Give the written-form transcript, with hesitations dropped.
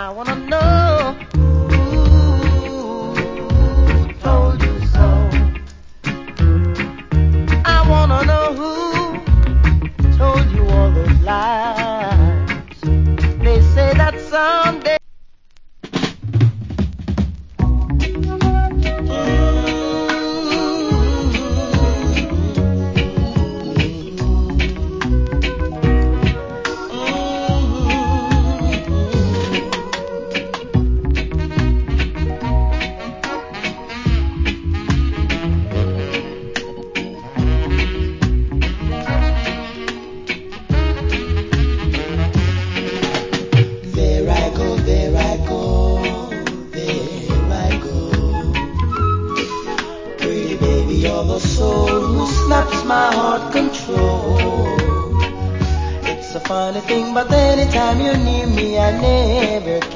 I wanna know who told you so. I wanna know who told you all those lies. They say that someday. My heart control. It's a funny thing, but anytime you're near me, I never